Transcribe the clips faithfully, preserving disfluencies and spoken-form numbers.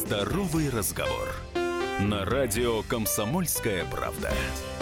Здоровый разговор. На радио «Комсомольская правда».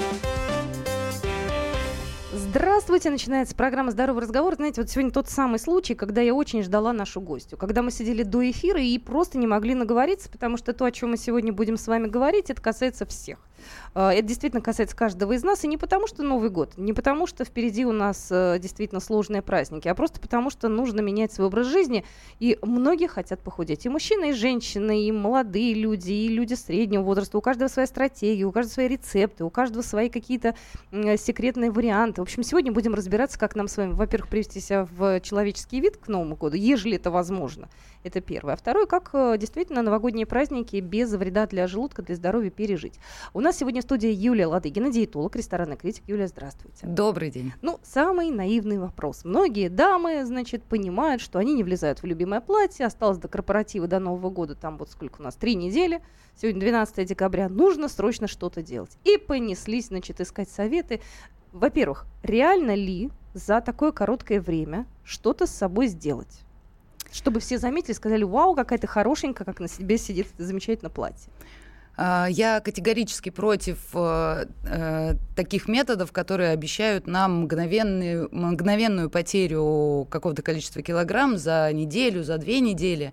Здравствуйте, начинается программа «Здоровый разговор». Знаете, вот сегодня тот самый случай, когда я очень ждала нашу гостью. Когда мы сидели до эфира и просто не могли наговориться, потому что то, о чем мы сегодня будем с вами говорить, это касается всех. Это действительно касается каждого из нас, и не потому, что Новый год, не потому, что впереди у нас действительно сложные праздники, а просто потому, что нужно менять свой образ жизни, и многие хотят похудеть. И мужчины, и женщины, и молодые люди, и люди среднего возраста. У каждого своя стратегия, у каждого свои рецепты, у каждого свои какие-то секретные варианты. В общем, сегодня будем разбираться, как нам с вами, во-первых, привести себя в человеческий вид к Новому году, ежели это возможно. Это первое. А второе, как действительно новогодние праздники без вреда для желудка, для здоровья пережить. У нас сегодня в студии Юлия Ладыгина, диетолог, ресторанный критик. Юлия, здравствуйте. Добрый день. Ну, самый наивный вопрос. Многие дамы, значит, понимают, что они не влезают в любимое платье. Осталось до корпоратива, до Нового года, там вот сколько у нас, три недели. Сегодня двенадцатое декабря. Нужно срочно что-то делать. И понеслись, значит, искать советы. Во-первых, реально ли за такое короткое время что-то с собой сделать? Чтобы все заметили, сказали: вау, какая ты хорошенькая, как на себе сидит это замечательное платье. Я категорически против э, э, таких методов, которые обещают нам мгновенную, мгновенную потерю какого-то количества килограмм за неделю, за две недели.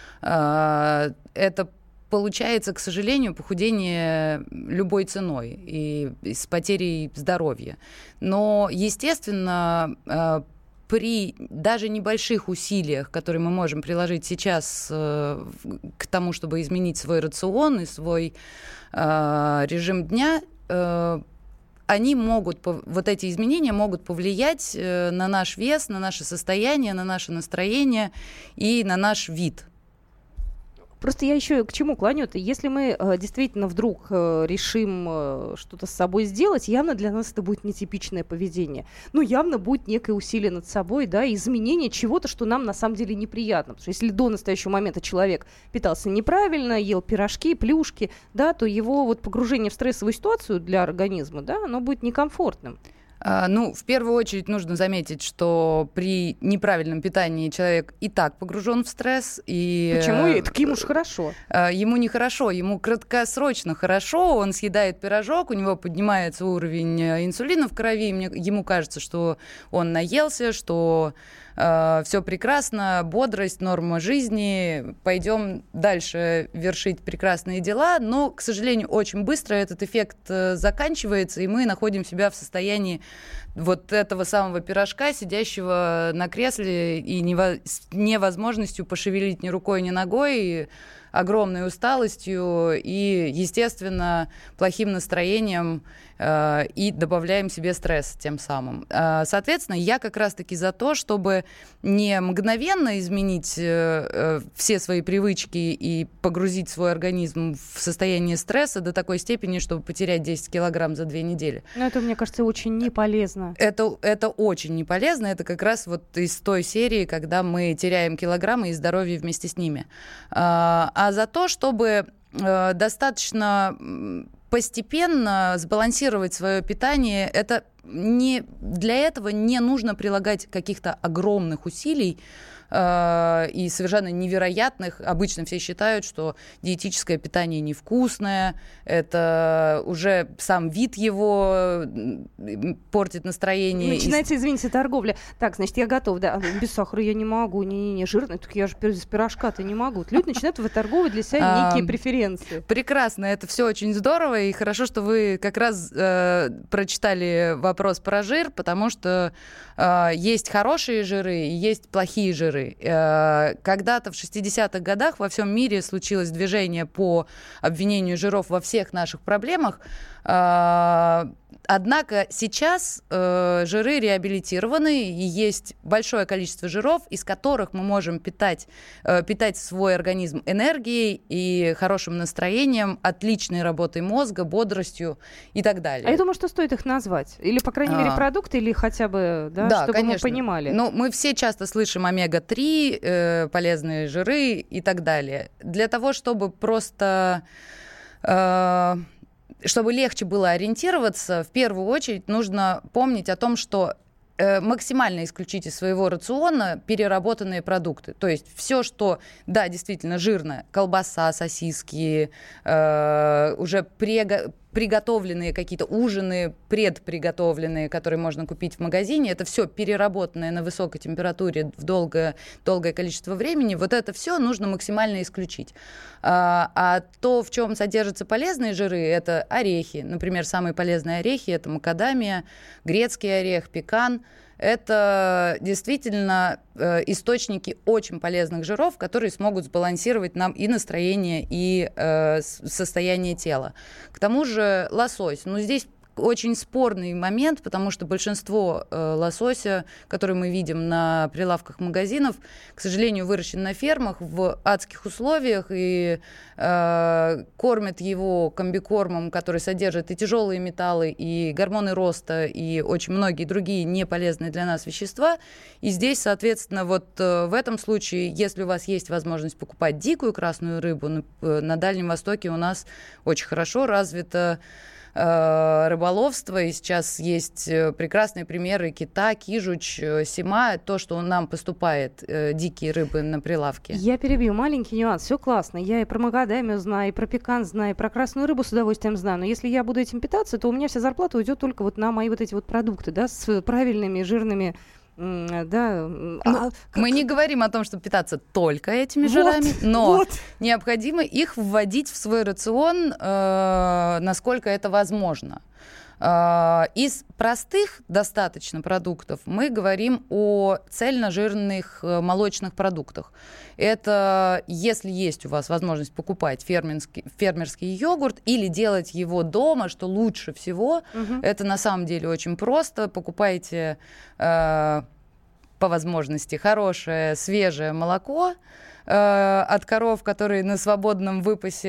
Э, это получается, к сожалению, похудение любой ценой и, и с потерей здоровья. Но, естественно, э, при даже небольших усилиях, которые мы можем приложить сейчас э, к тому, чтобы изменить свой рацион и свой э, режим дня, э, они могут, вот эти изменения могут повлиять э, на наш вес, на наше состояние, на наше настроение и на наш вид. Просто я еще к чему клоню-то? Если мы э, действительно вдруг э, решим э, что-то с собой сделать, явно для нас это будет нетипичное поведение. Ну, явно будет некое усилие над собой, да, изменение чего-то, что нам на самом деле неприятно. Потому что если до настоящего момента человек питался неправильно, ел пирожки, плюшки, да, то его вот погружение в стрессовую ситуацию для организма, да, оно будет некомфортным. Ну, в первую очередь нужно заметить, что при неправильном питании человек и так погружен в стресс. И почему? И так ему ж хорошо. Ему нехорошо, ему краткосрочно хорошо, он съедает пирожок, у него поднимается уровень инсулина в крови, ему кажется, что он наелся, что Uh, все прекрасно, бодрость, норма жизни, пойдем дальше вершить прекрасные дела, но, к сожалению, очень быстро этот эффект uh, заканчивается, и мы находим себя в состоянии вот этого самого пирожка, сидящего на кресле и нево- с невозможностью пошевелить ни рукой, ни ногой, и огромной усталостью и, естественно, плохим настроением, э, и добавляем себе стресс тем самым. Э, соответственно, я как раз-таки за то, чтобы не мгновенно изменить э, э, все свои привычки и погрузить свой организм в состояние стресса до такой степени, чтобы потерять десять килограмм за две недели. Но это, мне кажется, очень не полезно. Это, это очень не полезно. Это как раз вот из той серии, когда мы теряем килограммы и здоровье вместе с ними. А за то, чтобы э, достаточно постепенно сбалансировать свое питание, это не, для этого не нужно прилагать каких-то огромных усилий э, и совершенно невероятных. Обычно все считают, что диетическое питание невкусное, это уже сам вид его портит настроение. Начинается, извините, торговля. Так, значит, я готов, да, без сахара я не могу, не-не-не, жирный, так я же без пирожка-то не могу. Люди начинают выторговывать для себя некие преференции. Прекрасно, это все очень здорово, и хорошо, что вы как раз э, прочитали вопрос про жир, потому что э, есть хорошие жиры и есть плохие жиры. Э, когда-то в шестидесятых годах во всем мире случилось движение по обвинению жиров во всех наших проблемах. Э, Однако сейчас э, жиры реабилитированы, и есть большое количество жиров, из которых мы можем питать, э, питать свой организм энергией и хорошим настроением, отличной работой мозга, бодростью и так далее. А я думаю, что стоит их назвать. Или, по крайней мере, продукты, или хотя бы, да, да, чтобы конечно. мы понимали. Ну, мы все часто слышим омега три, э, полезные жиры и так далее. Для того, чтобы просто... Э, Чтобы легче было ориентироваться, в первую очередь нужно помнить о том, что максимально исключить из своего рациона переработанные продукты. То есть все, что, да, действительно жирное, колбаса, сосиски, э, уже прего- приготовленные какие-то ужины, предприготовленные, которые можно купить в магазине, это все переработанное на высокой температуре в долгое, долгое количество времени, вот это все нужно максимально исключить. А, а то, в чем содержатся полезные жиры, это орехи. Например, самые полезные орехи — это макадамия, грецкий орех, пекан. Это действительно э, источники очень полезных жиров, которые смогут сбалансировать нам и настроение, и э, состояние тела. К тому же лосось. Ну, здесь очень спорный момент, потому что большинство э, лосося, который мы видим на прилавках магазинов, к сожалению, выращен на фермах в адских условиях и э, кормят его комбикормом, который содержит и тяжелые металлы, и гормоны роста, и очень многие другие неполезные для нас вещества. И здесь, соответственно, вот э, в этом случае, если у вас есть возможность покупать дикую красную рыбу, на, э, на Дальнем Востоке у нас очень хорошо развито рыболовство, и сейчас есть прекрасные примеры кита, кижуч, сима, то, что нам поступает, э, дикие рыбы на прилавке. Я перебью, маленький нюанс, все классно, я и про макадамию знаю, и про пекан знаю, и про красную рыбу с удовольствием знаю, но если я буду этим питаться, то у меня вся зарплата уйдет только вот на мои вот эти вот продукты, да, с правильными жирными. Да. Ну, а, мы как... не говорим о том, чтобы питаться только этими вот, жирами, но вот. необходимо их вводить в свой рацион, э, насколько это возможно. Э, из простых достаточно продуктов мы говорим о цельножирных э, молочных продуктах. Это если есть у вас возможность покупать фермерский, фермерский йогурт или делать его дома, что лучше всего, угу. Это на самом деле очень просто. Покупайте э, по возможности хорошее свежее молоко э, от коров, которые на свободном выпасе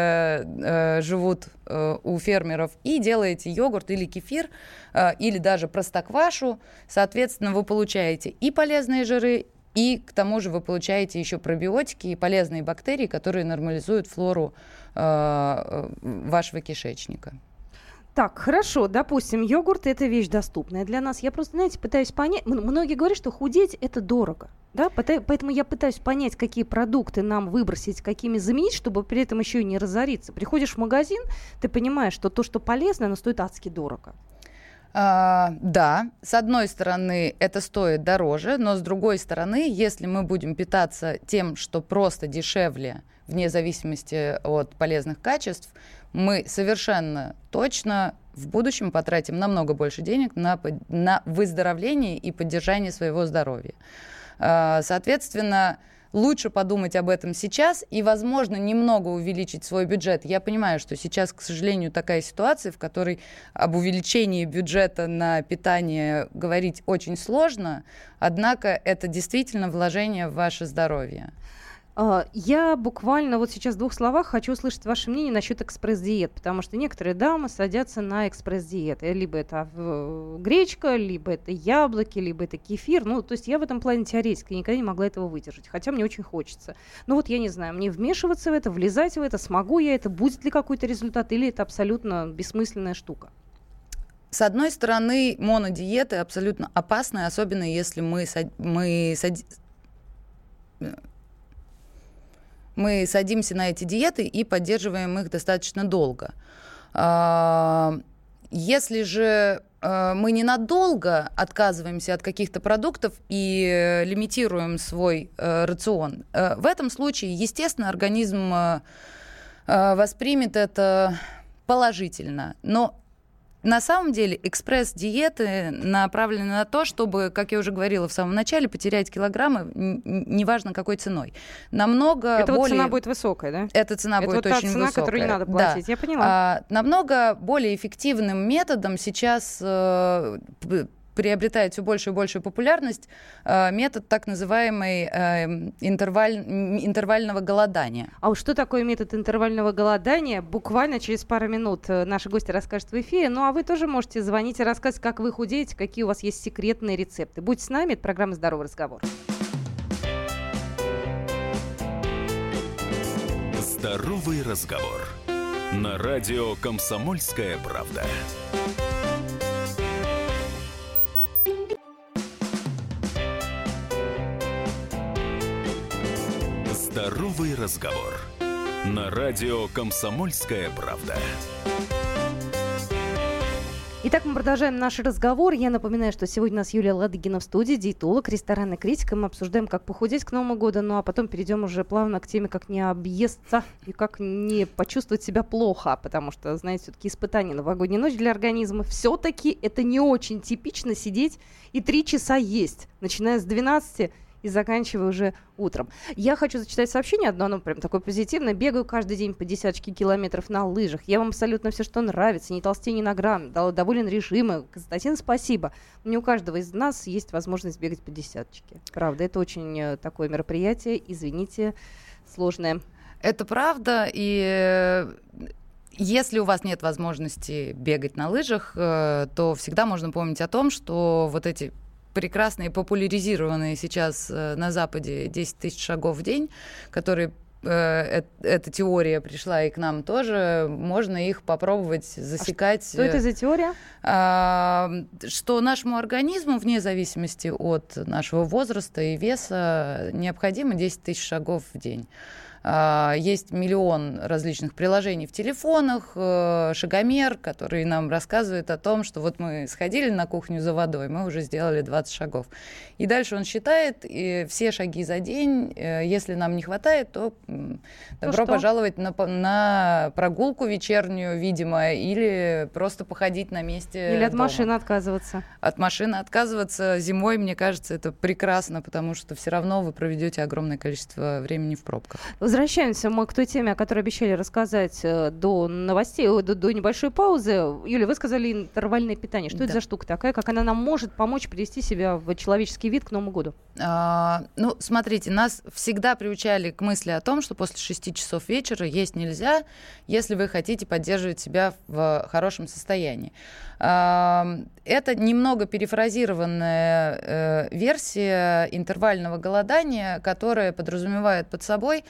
э, живут э, у фермеров, и делаете йогурт или кефир, э, или даже простоквашу. Соответственно, вы получаете и полезные жиры, и к тому же вы получаете еще пробиотики и полезные бактерии, которые нормализуют флору э, вашего кишечника. Так, хорошо, допустим, йогурт – это вещь доступная для нас. Я просто, знаете, пытаюсь понять. Многие говорят, что худеть – это дорого. Да? Поэтому я пытаюсь понять, какие продукты нам выбросить, какими заменить, чтобы при этом еще и не разориться. Приходишь в магазин, ты понимаешь, что то, что полезно, оно стоит адски дорого. Uh, да, с одной стороны, это стоит дороже, но с другой стороны, если мы будем питаться тем, что просто дешевле, вне зависимости от полезных качеств, мы совершенно точно в будущем потратим намного больше денег на, на выздоровление и поддержание своего здоровья. Uh, соответственно, лучше подумать об этом сейчас и, возможно, немного увеличить свой бюджет. Я понимаю, что сейчас, к сожалению, такая ситуация, в которой об увеличении бюджета на питание говорить очень сложно, однако это действительно вложение в ваше здоровье. Я буквально вот сейчас в двух словах хочу услышать ваше мнение насчет экспресс-диет, потому что некоторые дамы садятся на экспресс-диеты. Либо это гречка, либо это яблоки, либо это кефир. Ну, то есть я в этом плане теоретик, я никогда не могла этого выдержать, хотя мне очень хочется. Но вот я не знаю, мне вмешиваться в это, влезать в это, смогу я это, будет ли какой-то результат, или это абсолютно бессмысленная штука? С одной стороны, монодиеты абсолютно опасны, особенно если мы, сад... мы сад... мы садимся на эти диеты и поддерживаем их достаточно долго. Если же мы ненадолго отказываемся от каких-то продуктов и лимитируем свой рацион, в этом случае, естественно, организм воспримет это положительно. Но на самом деле экспресс-диеты направлены на то, чтобы, как я уже говорила в самом начале, потерять килограммы, неважно какой ценой. Намного Это более... вот цена будет высокая, да? Эта цена Это будет вот очень та цена, высокая. Которую не надо платить, да. Я поняла. А, намного более эффективным методом сейчас э, приобретает все большую и большую популярность э, метод так называемой э, интерваль, интервального голодания. А уж что такое метод интервального голодания? Буквально через пару минут наши гости расскажут в эфире. Ну а вы тоже можете звонить и рассказывать, как вы худеете, какие у вас есть секретные рецепты. Будьте с нами, это программа «Здоровый разговор». «Здоровый разговор» на радио «Комсомольская правда». Здоровый разговор. На радио «Комсомольская правда». Итак, мы продолжаем наш разговор. Я напоминаю, что сегодня у нас Юлия Ладыгина в студии, диетолог, ресторанный критик. Мы обсуждаем, как похудеть к Новому году, ну а потом перейдем уже плавно к теме, как не объесться и как не почувствовать себя плохо, потому что, знаете, все-таки испытание новогодней ночи для организма. Все-таки это не очень типично сидеть и три часа есть, начиная с двенадцати и заканчивая уже утром. Я хочу зачитать сообщение одно, оно прям такое позитивное. Бегаю каждый день по десяточке километров на лыжах. Я вам абсолютно все, что нравится. Не толстее ни на грамм. Доволен режимом. Константин, спасибо. Не у каждого из нас есть возможность бегать по десяточке. Правда, это очень э, такое мероприятие, извините, сложное. Это правда, и если у вас нет возможности бегать на лыжах, э, то всегда можно помнить о том, что вот эти прекрасные, популяризированные сейчас э, на Западе десять тысяч шагов в день, которые э, э, эта теория пришла и к нам тоже, можно их попробовать засекать. А что это за теория? Э, что нашему организму, вне зависимости от нашего возраста и веса, необходимо десять тысяч шагов в день. Есть миллион различных приложений в телефонах, шагомер, который нам рассказывает о том, что вот мы сходили на кухню за водой, мы уже сделали двадцать шагов. И дальше он считает и все шаги за день. Если нам не хватает, то добро ну пожаловать на, на прогулку вечернюю, видимо, или просто походить на месте Или от дома. машины отказываться. От машины отказываться зимой, мне кажется, это прекрасно, потому что все равно вы проведете огромное количество времени в пробках. Возвращаемся мы к той теме, о которой обещали рассказать до новостей, до, до небольшой паузы. Юля, вы сказали интервальное питание. Что да. это за штука такая? Как она нам может помочь привести себя в человеческий вид к Новому году? А, ну, смотрите, нас всегда приучали к мысли о том, что после шести часов вечера есть нельзя, если вы хотите поддерживать себя в хорошем состоянии. А, это немного перефразированная э, версия интервального голодания, которая подразумевает под собой,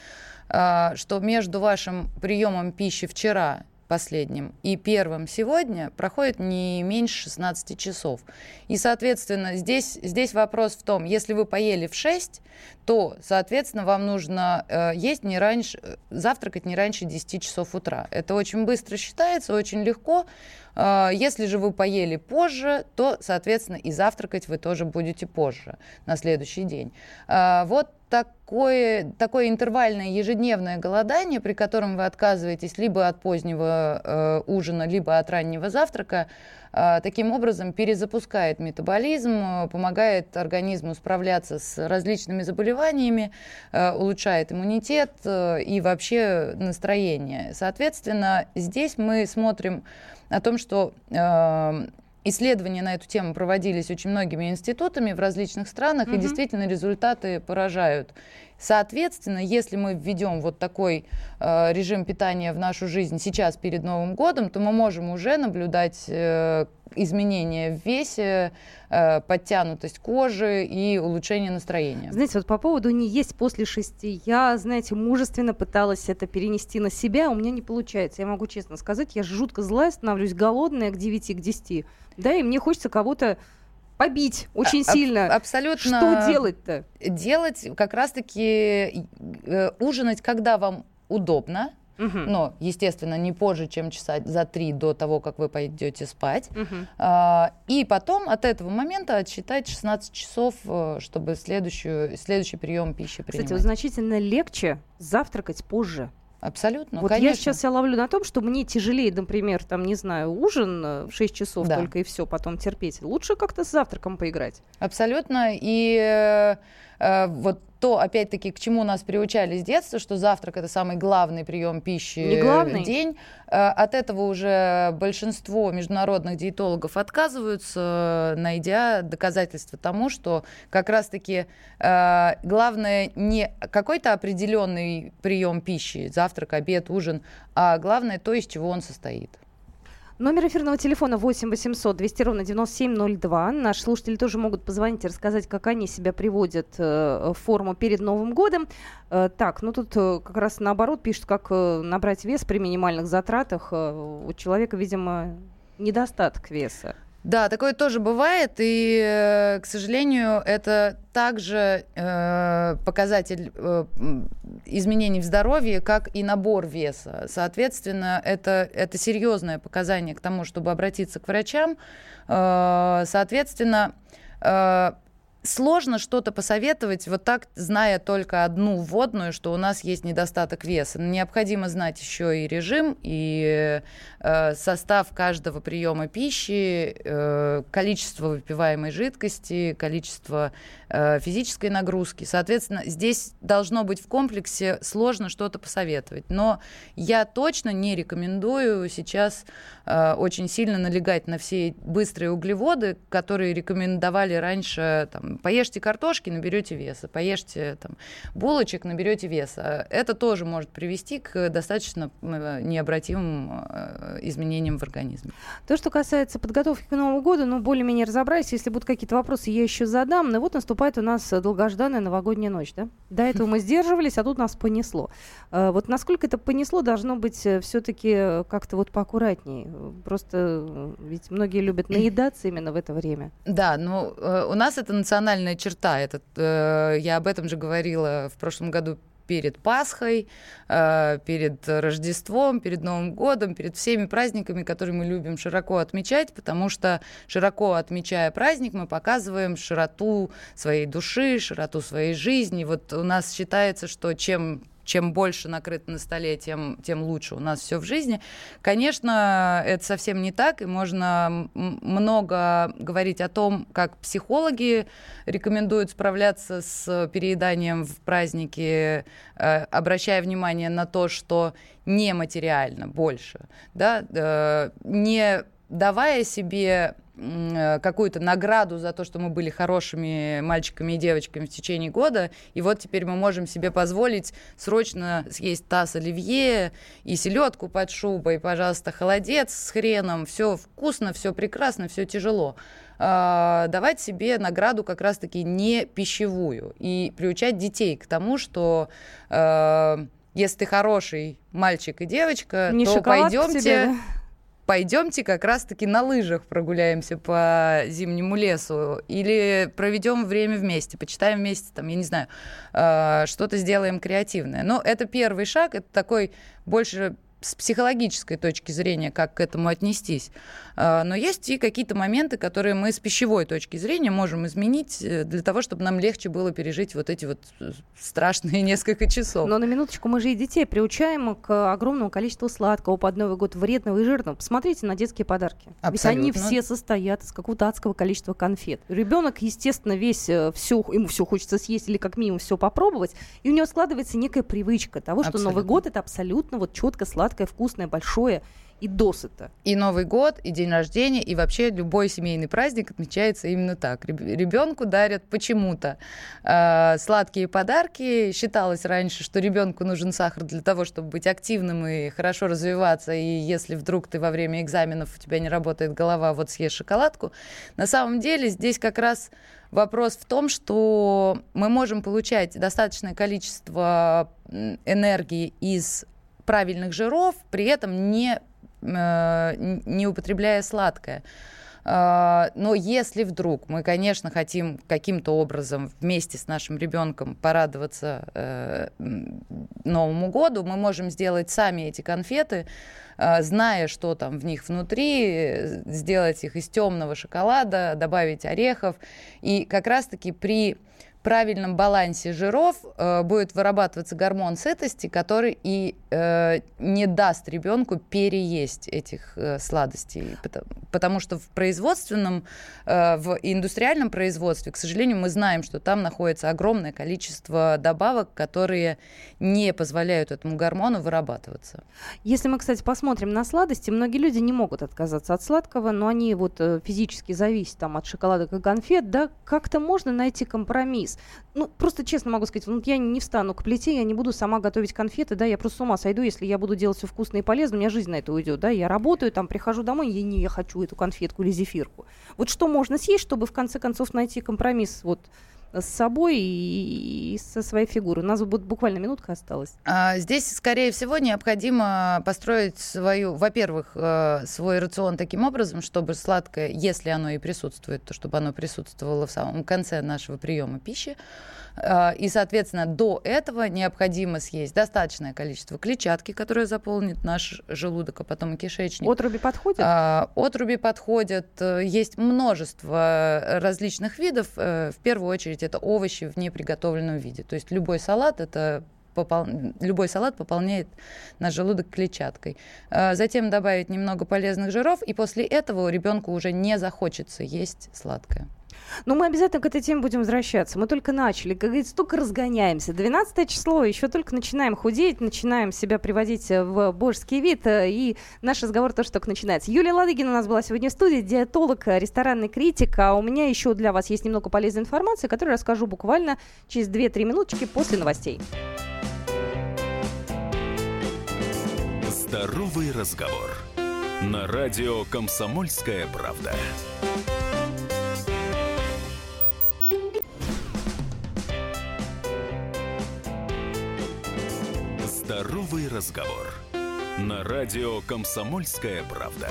что между вашим приемом пищи вчера последним и первым сегодня проходит не меньше шестнадцати часов. И, соответственно, здесь, здесь вопрос в том, если вы поели в шесть, то, соответственно, вам нужно э, есть не раньше, завтракать не раньше десяти часов утра. Это очень быстро считается, очень легко. Э, если же вы поели позже, то, соответственно, и завтракать вы тоже будете позже, на следующий день. Э, вот Такое, такое интервальное ежедневное голодание, при котором вы отказываетесь либо от позднего э, ужина, либо от раннего завтрака, э, таким образом перезапускает метаболизм, э, помогает организму справляться с различными заболеваниями, э, улучшает иммунитет э, и вообще настроение. Соответственно, здесь мы смотрим о том, что э, исследования на эту тему проводились очень многими институтами в различных странах, mm-hmm. и действительно результаты поражают. Соответственно, если мы введем вот такой э, режим питания в нашу жизнь сейчас перед Новым годом, то мы можем уже наблюдать э, изменения в весе, э, подтянутость кожи и улучшение настроения. Знаете, вот по поводу не есть после шести, я, знаете, мужественно пыталась это перенести на себя, у меня не получается. Я могу честно сказать, я жутко злая, становлюсь голодная к девяти, к десяти. Да, и мне хочется кого-то побить очень а, сильно. Абсолютно. Что делать-то? Делать как раз-таки э, ужинать, когда вам удобно, угу. но, естественно, не позже, чем часа за три до того, как вы пойдете спать. Угу. А, и потом от этого момента отсчитать шестнадцать часов, чтобы следующую, следующий прием пищи принимать. Кстати, вот значительно легче завтракать позже. Абсолютно, вот конечно. Я сейчас себя ловлю на том, что мне тяжелее, например, там, не знаю, ужин в шесть часов да. только и все, потом терпеть. Лучше как-то с завтраком поиграть. Абсолютно. И э, э, вот то, опять-таки, к чему нас приучали с детства, что завтрак — это самый главный прием пищи в день. Э, от этого уже большинство международных диетологов отказываются, найдя доказательства тому, что как раз-таки э, главное не какой-то определенный прием пищи, завтрак, обед, ужин, а главное то, из чего он состоит. Номер эфирного телефона восемь восемьсот двести ровно девяносто семь ноль два. Наши слушатели тоже могут позвонить и рассказать, как они себя приводят э, в форму перед Новым годом. Э, так, ну тут э, как раз наоборот пишут, как э, набрать вес при минимальных затратах. Э, у человека, видимо, недостаток веса. Да, такое тоже бывает, и, к сожалению, это также э, показатель э, изменений в здоровье, как и набор веса. Соответственно, это, это серьезное показание к тому, чтобы обратиться к врачам. Э, соответственно, э, сложно что-то посоветовать, вот так, зная только одну вводную, что у нас есть недостаток веса. Необходимо знать еще и режим, и э, состав каждого приема пищи, э, количество выпиваемой жидкости, количество э, физической нагрузки. Соответственно, здесь должно быть в комплексе, сложно что-то посоветовать. Но я точно не рекомендую сейчас э, очень сильно налегать на все быстрые углеводы, которые рекомендовали раньше, там, поешьте картошки, наберете веса, поешьте там, булочек, наберете веса. Это тоже может привести к достаточно необратимым изменениям в организме. То, что касается подготовки к Новому году, ну, более-менее разобрались. Если будут какие-то вопросы, я еще задам. Но вот наступает у нас долгожданная новогодняя ночь, да? До этого мы сдерживались, а тут нас понесло. Вот насколько это понесло, должно быть все-таки как-то вот поаккуратнее. Просто ведь многие любят наедаться именно в это время. Да, ну, у нас это национальная национальная черта. Это, э, я об этом же говорила в прошлом году перед Пасхой, э, перед Рождеством, перед Новым годом, перед всеми праздниками, которые мы любим широко отмечать, потому что, широко отмечая праздник, мы показываем широту своей души, широту своей жизни. Вот у нас считается, что чем чем больше накрыто на столе, тем, тем лучше у нас все в жизни. Конечно, это совсем не так, и можно много говорить о том, как психологи рекомендуют справляться с перееданием в праздники, обращая внимание на то, что нематериально больше, да, не давая себе какую-то награду за то, что мы были хорошими мальчиками и девочками в течение года, и вот теперь мы можем себе позволить срочно съесть таз оливье и селедку под шубой, пожалуйста, холодец с хреном, все вкусно, все прекрасно, все тяжело. Давать себе награду как раз-таки не пищевую и приучать детей к тому, что если ты хороший мальчик и девочка, не то пойдемте... Тебе, да? Пойдемте как раз-таки на лыжах прогуляемся по зимнему лесу или проведем время вместе, почитаем вместе, там, я не знаю, что-то сделаем креативное. Но это первый шаг, это такой больше с психологической точки зрения, как к этому отнестись. Но есть и какие-то моменты, которые мы с пищевой точки зрения можем изменить для того, чтобы нам легче было пережить вот эти вот страшные несколько часов. Но на минуточку, мы же и детей приучаем к огромному количеству сладкого под Новый год, вредного и жирного. Посмотрите на детские подарки. Абсолютно. Ведь они все состоят из какого-то адского количества конфет. Ребенок, естественно, весь все, ему все хочется съесть или как минимум все попробовать, и у него складывается некая привычка того, что абсолютно. Новый год — это абсолютно вот четко сладкое, вкусное, большое и досыта. И Новый год, и день рождения, и вообще любой семейный праздник отмечается именно так. Ребенку дарят почему-то э, сладкие подарки. Считалось раньше, что ребенку нужен сахар для того, чтобы быть активным и хорошо развиваться. И если вдруг ты во время экзаменов, у тебя не работает голова, вот съешь шоколадку. На самом деле здесь как раз вопрос в том, что мы можем получать достаточное количество энергии из правильных жиров, при этом не, э, не употребляя сладкое. Э, но если вдруг мы, конечно, хотим каким-то образом вместе с нашим ребенком порадоваться э, Новому году, мы можем сделать сами эти конфеты, э, зная, что там в них внутри, сделать их из темного шоколада, добавить орехов. И как раз-таки при правильном балансе жиров э, будет вырабатываться гормон сытости, который и э, не даст ребенку переесть этих э, сладостей. Потому, потому что в производственном, э, в индустриальном производстве, к сожалению, мы знаем, что там находится огромное количество добавок, которые не позволяют этому гормону вырабатываться. Если мы, кстати, посмотрим на сладости, многие люди не могут отказаться от сладкого, но они вот э, физически зависят там, от шоколадок и конфет, да, как-то можно найти компромисс. Ну, просто честно могу сказать, ну, я не встану к плите, я не буду сама готовить конфеты, да, я просто с ума сойду, если я буду делать все вкусно и полезно, у меня жизнь на это уйдет, да, я работаю, там, прихожу домой, я не я хочу эту конфетку или зефирку. Вот что можно съесть, чтобы в конце концов найти компромисс, вот, с собой и, и со своей фигурой. У нас вот буквально минутка осталась. А, здесь, скорее всего, необходимо построить свою, во-первых, свой рацион таким образом, чтобы сладкое, если оно и присутствует, то чтобы оно присутствовало в самом конце нашего приема пищи. И, соответственно, до этого необходимо съесть достаточное количество клетчатки, которая заполнит наш желудок, а потом и кишечник. Отруби подходят? А, отруби подходят. Есть множество различных видов. В первую очередь это овощи в неприготовленном виде. То есть любой салат это Попол... Любой салат пополняет наш желудок клетчаткой. Затем добавить немного полезных жиров, и после этого ребенку уже не захочется есть сладкое. Но мы обязательно к этой теме будем возвращаться. Мы только начали, как говорится, только разгоняемся. двенадцатое число, еще только начинаем худеть, начинаем себя приводить в божеский вид, и наш разговор тоже только начинается. Юлия Ладыгина у нас была сегодня в студии, диетолог, ресторанный критик. А у меня еще для вас есть немного полезной информации, которую расскажу буквально через две-три минуточки после новостей. Здоровый разговор. На радио «Комсомольская правда». Здоровый разговор. На радио «Комсомольская правда».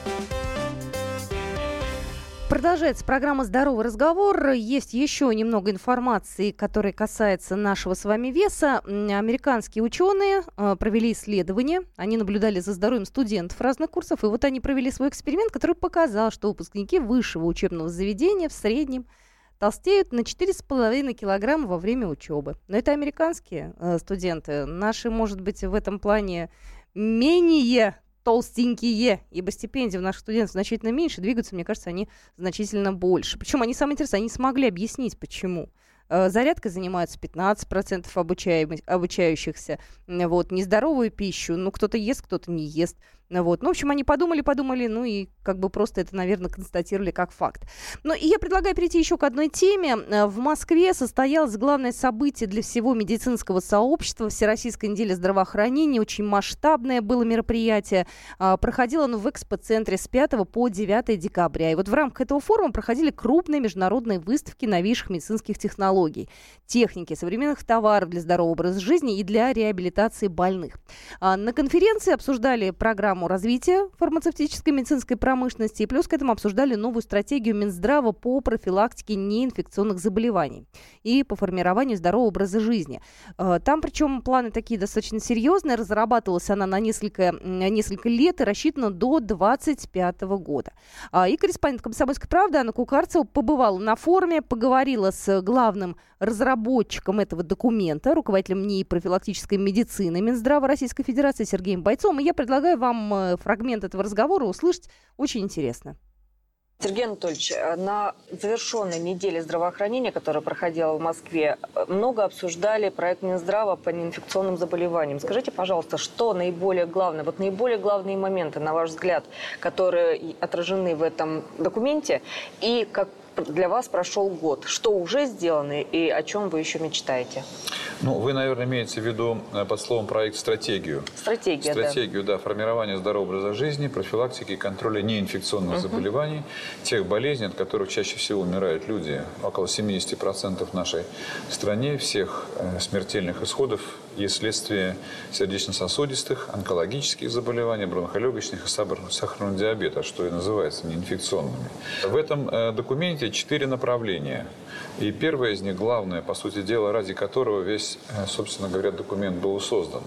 Продолжается программа «Здоровый разговор». Есть еще немного информации, которая касается нашего с вами веса. Американские ученые э, провели исследование. Они наблюдали за здоровьем студентов разных курсов. И вот они провели свой эксперимент, который показал, что выпускники высшего учебного заведения в среднем толстеют на четыре с половиной килограмма во время учебы. Но это американские э, студенты. Наши, может быть, в этом плане менее толстенькие, ибо стипендии у наших студентов значительно меньше, двигаются, мне кажется, они значительно больше. Причем они, самое интересное, они смогли объяснить, почему. Зарядкой занимаются пятнадцать процентов обучающихся. Вот, нездоровую пищу, ну, кто-то ест, кто-то не ест. Вот. Ну, в общем, они подумали, подумали, ну и как бы просто это, наверное, констатировали как факт. Ну и я предлагаю перейти еще к одной теме. В Москве состоялось главное событие для всего медицинского сообщества. Всероссийская неделя здравоохранения. Очень масштабное было мероприятие. Проходило оно в экспоцентре с пятого по девятое декабря. И вот в рамках этого форума проходили крупные международные выставки новейших медицинских технологий, техники, современных товаров для здорового образа жизни и для реабилитации больных. На конференции обсуждали программу развития фармацевтической медицинской промышленности и плюс к этому обсуждали новую стратегию Минздрава по профилактике неинфекционных заболеваний и по формированию здорового образа жизни. Там, причем, планы такие достаточно серьезные. Разрабатывалась она на несколько, несколько лет и рассчитана до двадцать пятого года. И корреспондент «Комсомольской правды» Анна Кукарцева побывала на форуме, поговорила с главным разработчиком этого документа, руководителем НИИ профилактической медицины Минздрава Российской Федерации Сергеем Бойцовым. И я предлагаю вам фрагмент этого разговора услышать. Очень интересно. Сергей Анатольевич, на завершенной неделе здравоохранения, которая проходила в Москве, много обсуждали проект Минздрава по неинфекционным заболеваниям. Скажите, пожалуйста, что наиболее главное, вот наиболее главные моменты, на ваш взгляд, которые отражены в этом документе, и как для вас прошел год? Что уже сделано и о чем вы еще мечтаете? Ну, вы, наверное, имеете в виду под словом проект стратегию. Стратегия, Стратегию, да. да. Формирования здорового образа жизни, профилактики и контроля неинфекционных uh-huh. заболеваний, тех болезней, от которых чаще всего умирают люди. Около семьдесят процентов в нашей стране всех э, смертельных исходов есть следствие сердечно-сосудистых, онкологических заболеваний, бронхолегочных и сахарного диабета, что и называется неинфекционными. В этом э, документе четыре направления. И первое из них, главное, по сути дела, ради которого весь, собственно говоря, документ был создан.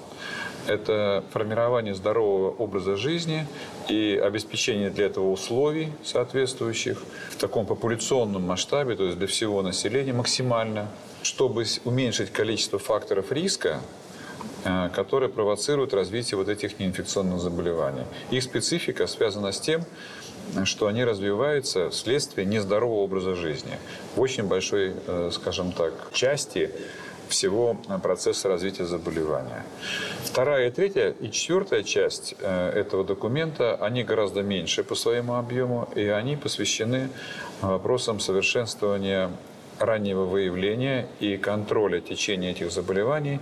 Это формирование здорового образа жизни и обеспечение для этого условий соответствующих в таком популяционном масштабе, то есть для всего населения максимально, чтобы уменьшить количество факторов риска, которые провоцируют развитие вот этих неинфекционных заболеваний. Их специфика связана с тем, что они развиваются вследствие нездорового образа жизни в очень большой, скажем так, части всего процесса развития заболевания. Вторая, третья и четвертая часть этого документа, они гораздо меньше по своему объему, и они посвящены вопросам совершенствования раннего выявления и контроля течения этих заболеваний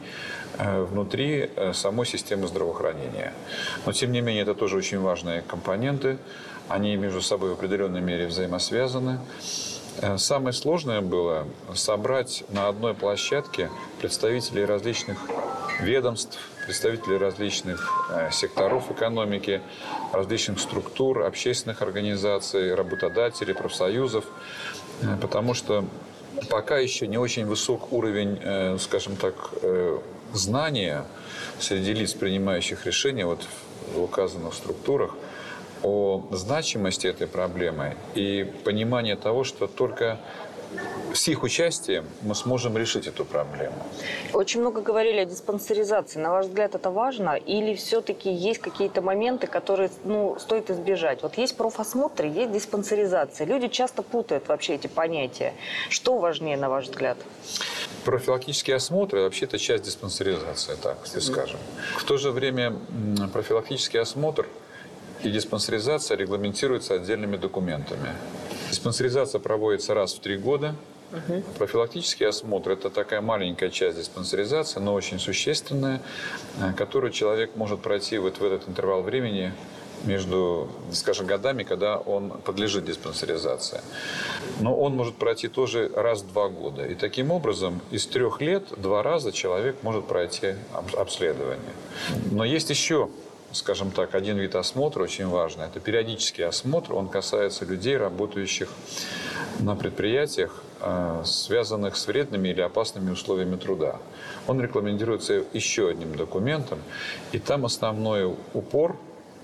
внутри самой системы здравоохранения. Но, тем не менее, это тоже очень важные компоненты. Они между собой в определенной мере взаимосвязаны. Самое сложное было собрать на одной площадке представителей различных ведомств, представителей различных секторов экономики, различных структур, общественных организаций, работодателей, профсоюзов, потому что пока еще не очень высок уровень, скажем так, знания среди лиц, принимающих решения вот в указанных структурах, о значимости этой проблемы и понимание того, что только с их участием мы сможем решить эту проблему. Очень много говорили о диспансеризации. На ваш взгляд, это важно? Или все-таки есть какие-то моменты, которые ну, стоит избежать? Вот есть профосмотр, есть диспансеризация. Люди часто путают вообще эти понятия. Что важнее, на ваш взгляд? Профилактические осмотры вообще это часть диспансеризации, так если скажем. В то же время профилактический осмотр и диспансеризация регламентируются отдельными документами. Диспансеризация проводится раз в три года. Uh-huh. Профилактический осмотр – это такая маленькая часть диспансеризации, но очень существенная, которую человек может пройти вот в этот интервал времени между, скажем, годами, когда он подлежит диспансеризации. Но он может пройти тоже раз в два года. И таким образом из трех лет два раза человек может пройти обследование. Но есть еще, скажем так, один вид осмотра очень важный. Это периодический осмотр. Он касается людей, работающих на предприятиях, связанных с вредными или опасными условиями труда. Он регламентируется еще одним документом. И там основной упор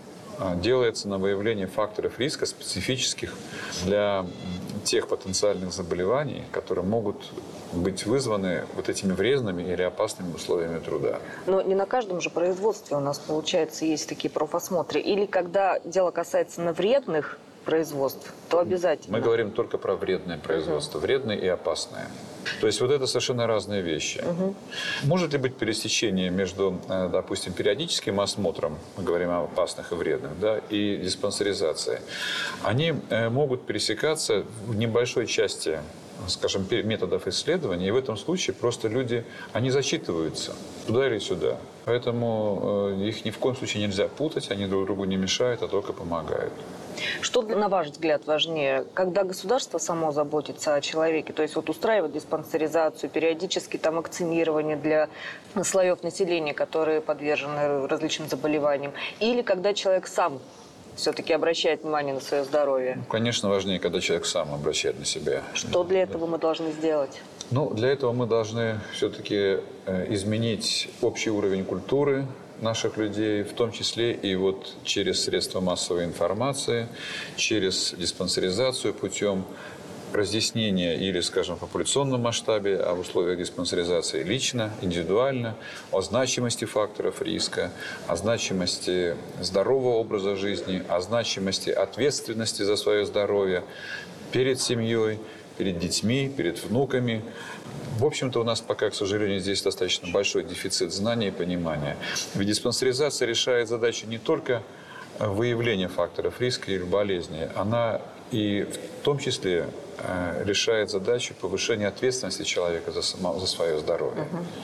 делается на выявление факторов риска, специфических для тех потенциальных заболеваний, которые могут быть вызваны вот этими вредными или опасными условиями труда. Но не на каждом же производстве у нас, получается, есть такие профосмотры. Или когда дело касается на вредных производств, то обязательно. Мы говорим только про вредное производство. Угу. Вредное и опасное. То есть вот это совершенно разные вещи. Угу. Может ли быть пересечение между, допустим, периодическим осмотром, мы говорим о опасных и вредных, да, и диспансеризацией? Они могут пересекаться в небольшой части, скажем, методов исследования, и в этом случае просто люди, они зачитываются туда или сюда. Поэтому их ни в коем случае нельзя путать, они друг другу не мешают, а только помогают. Что, на ваш взгляд, важнее, когда государство само заботится о человеке, то есть вот устраивает диспансеризацию, периодически там вакцинирование для слоев населения, которые подвержены различным заболеваниям, или когда человек сам все-таки обращает внимание на свое здоровье? Ну, конечно, важнее, когда человек сам обращает на себя. Что для этого мы должны сделать? Ну, для этого мы должны все-таки изменить общий уровень культуры наших людей, в том числе и вот через средства массовой информации, через диспансеризацию путем разъяснения или, скажем, в популяционном масштабе об условиях диспансеризации лично, индивидуально, о значимости факторов риска, о значимости здорового образа жизни, о значимости ответственности за свое здоровье перед семьей, перед детьми, перед внуками. В общем-то, у нас пока, к сожалению, здесь достаточно большой дефицит знаний и понимания. Ведь диспансеризация решает задачу не только выявления факторов риска или болезни, она и в том числе решает задачу повышения ответственности человека за, само, за свое здоровье.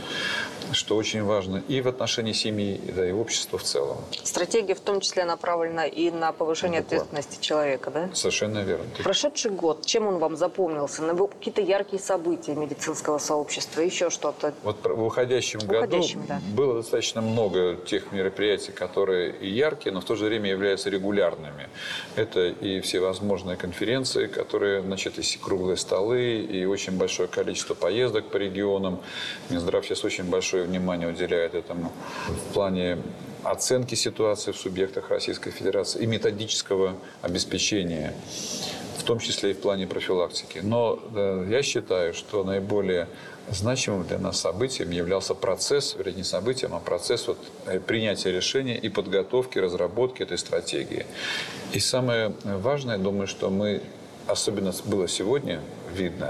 Угу. Что очень важно и в отношении семьи, да, и общества в целом. Стратегия в том числе направлена и на повышение Буквально. ответственности человека, да? Совершенно верно. Прошедший год, чем он вам запомнился? Какие-то яркие события медицинского сообщества, еще что-то? Вот в уходящем, в уходящем году да. было достаточно много тех мероприятий, которые и яркие, но в то же время являются регулярными. Это и всевозможные конференции, которые, значит, и круглые столы, и очень большое количество поездок по регионам. Минздрав сейчас очень большое внимание уделяет этому в плане оценки ситуации в субъектах Российской Федерации и методического обеспечения, в том числе и в плане профилактики. Но да, я считаю, что наиболее значимым для нас событием являлся процесс, вернее, не событием, а процесс вот принятия решения и подготовки, разработки этой стратегии. И самое важное, думаю, что мы особенно было сегодня видно,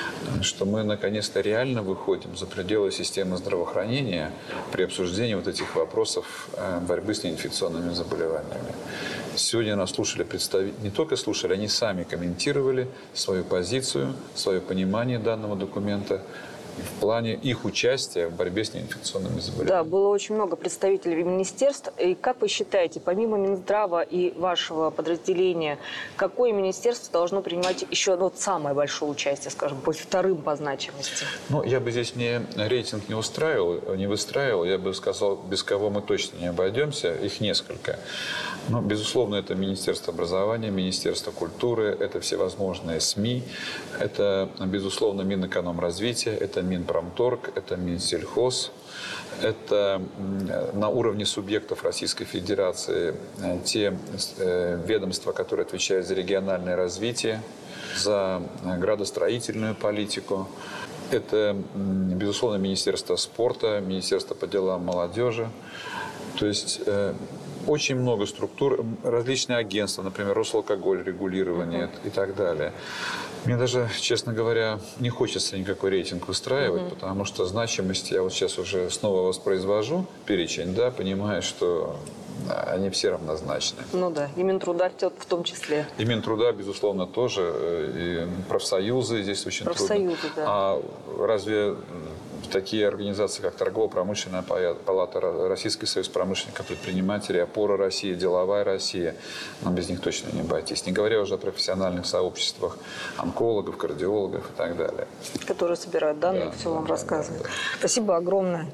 что мы наконец-то реально выходим за пределы системы здравоохранения при обсуждении вот этих вопросов борьбы с неинфекционными заболеваниями. Сегодня нас слушали представители, не только слушали, они сами комментировали свою позицию, свое понимание данного документа, в плане их участия в борьбе с неинфекционными заболеваниями. Да, было очень много представителей министерств. И как вы считаете, помимо Минздрава и вашего подразделения, какое министерство должно принимать еще ну, самое большое участие, скажем, быть вторым по значимости? Ну, я бы здесь не рейтинг не устраивал, не выстраивал. Я бы сказал, без кого мы точно не обойдемся. Их несколько. Но, безусловно, это Министерство образования, Министерство культуры, это всевозможные СМИ, это, безусловно, Минэкономразвития, это Минпромторг, это Минсельхоз, это на уровне субъектов Российской Федерации те ведомства, которые отвечают за региональное развитие, за градостроительную политику. Это, безусловно, Министерство спорта, Министерство по делам молодежи. То есть очень много структур, различные агентства, например, Росалкоголь, регулирование uh-huh. и так далее. Мне даже, честно говоря, не хочется никакой рейтинг выстраивать, uh-huh. потому что значимость я вот сейчас уже снова воспроизвожу перечень, да, понимая, что они все равнозначны. Ну да, и Минтруда в том числе. И Минтруда, безусловно, тоже. И профсоюзы здесь очень профсоюзы, трудно. Да. А разве такие организации, как Торгово-промышленная палата, Российский союз промышленников, предпринимателей, Опора России, Деловая Россия, нам без них точно не обойтись. Не говоря уже о профессиональных сообществах онкологов, кардиологов и так далее. Которые собирают данные, да, все да, вам да, рассказывают. Да, да. Спасибо огромное.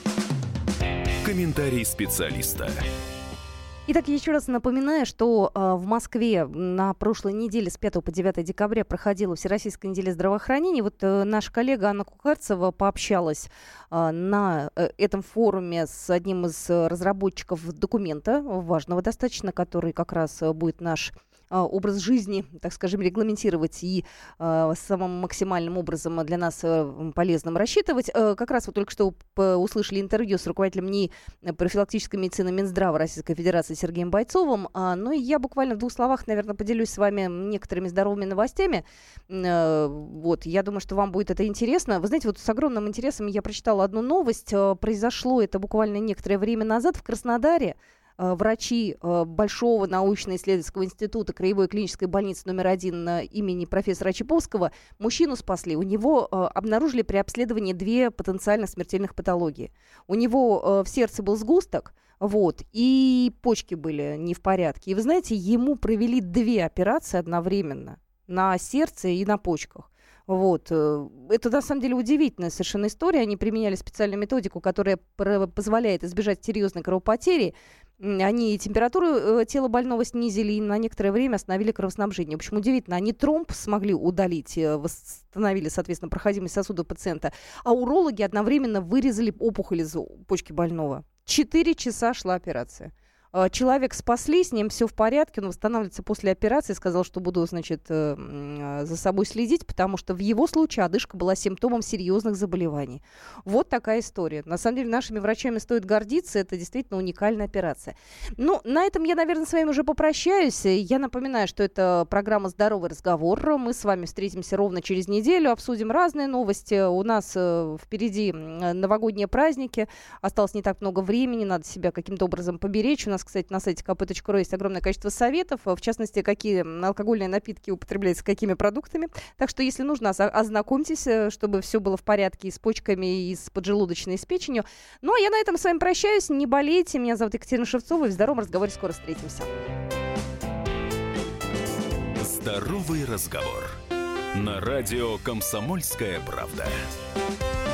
Комментарий специалиста. Итак, еще раз напоминаю, что э, в Москве на прошлой неделе с пятого по девятое декабря проходила Всероссийская неделя здравоохранения. Вот э, наша коллега Анна Кухарцева пообщалась э, на э, этом форуме с одним из разработчиков документа, важного достаточно, который как раз будет наш образ жизни, так скажем, регламентировать и э, самым максимальным образом для нас э, полезным рассчитывать. Э, как раз вы только что п- услышали интервью с руководителем НИИ профилактической медицины Минздрава Российской Федерации Сергеем Бойцовым. А, ну и я буквально в двух словах, наверное, поделюсь с вами некоторыми здоровыми новостями. Э, вот, я думаю, что вам будет это интересно. Вы знаете, вот с огромным интересом я прочитала одну новость. Э, произошло это буквально некоторое время назад в Краснодаре. Врачи Большого научно-исследовательского института Краевой клинической больницы номер один имени профессора Чаповского мужчину спасли. У него обнаружили при обследовании две потенциально смертельных патологии. У него в сердце был сгусток, вот, и почки были не в порядке. И вы знаете, ему провели две операции одновременно на сердце и на почках. Вот. Это, на самом деле, удивительная совершенно история. Они применяли специальную методику, которая позволяет избежать серьезной кровопотери. Они температуру тела больного снизили и на некоторое время остановили кровоснабжение. В общем, удивительно. Они тромб смогли удалить, восстановили, соответственно, проходимость сосудов пациента. А урологи одновременно вырезали опухоль из почки больного. Четыре часа шла операция. Человек спасли, с ним все в порядке, он восстанавливается после операции, сказал, что буду, значит, за собой следить, потому что в его случае одышка была симптомом серьезных заболеваний. Вот такая история. На самом деле нашими врачами стоит гордиться, это действительно уникальная операция. Ну, на этом я, наверное, с вами уже попрощаюсь. Я напоминаю, что это программа «Здоровый разговор». Мы с вами встретимся ровно через неделю, обсудим разные новости. У нас впереди новогодние праздники, осталось не так много времени, надо себя каким-то образом поберечь. У нас, кстати, на сайте ка пэ точка ру есть огромное количество советов, в частности, какие алкогольные напитки употребляются с какими продуктами. Так что, если нужно, ознакомьтесь, чтобы все было в порядке и с почками, и с поджелудочной, и с печенью. Ну, а я на этом с вами прощаюсь. Не болейте. Меня зовут Екатерина Шевцова. И в здоровом разговоре скоро встретимся. Здоровый разговор. На радио «Комсомольская правда».